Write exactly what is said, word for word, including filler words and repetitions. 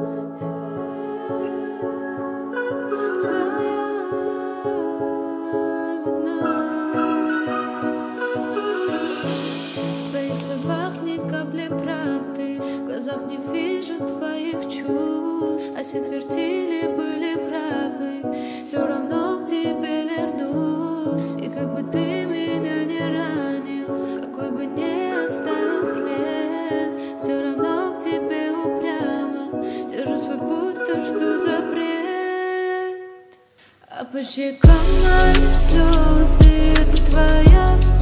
Не вижу твоих чувств, а все твердили, были правы. Все равно к тебе вернусь. И как бы ты меня не ранил, какой бы ни оставил след, все равно к тебе упрямо держу свой путь, то что запрет. А по щекам мои слезы, это твоя